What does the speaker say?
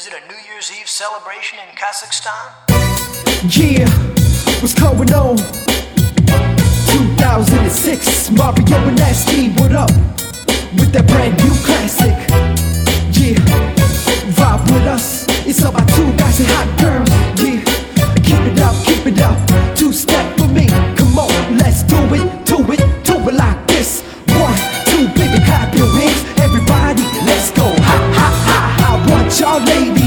Is it a New Year's Eve celebration in Kazakhstan? Yeah, what's going on? 2006, Mario and Nasty, what up? With that brand new classic. Yeah, vibe with us. It's about two guys and hot girls. Yeah, keep it up, two-step for me. Come on, let's do it like this. 1, 2, baby, clap your hands. Everybody, let's go. Ha, ha, ha, ha. Want y'all ladies